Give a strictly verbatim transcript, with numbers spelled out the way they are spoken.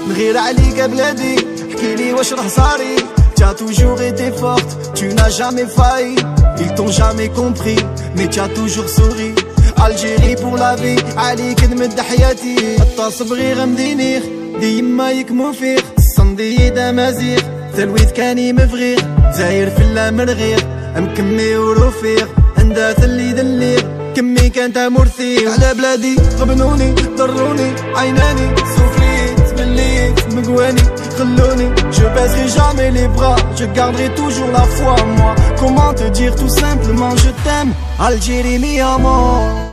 نغير عليك بلادي احكيلي واش راه صاري. Tu as toujours été forte, tu n'as jamais failli. Ils t'ont jamais compris, mais tu as toujours souri. Algérie pour la vie, عليك نمد حياتي. حتى صبغي غمدينيخ ديما يكمو فيخ. الصندي دمازيغ ثلويث كاني مفغيغ. زاير في اللامرغيغ مكمي ورفيق. عندها ثلي دليغ كمي كانت مرثيغ. على بلادي غبنوني ضروني عيناني. سوفليت مليت مقواني خلوني. Je baisserai jamais les bras, je garderai toujours la foi moi. Comment te dire tout simplement je t'aime Algérie mi amor.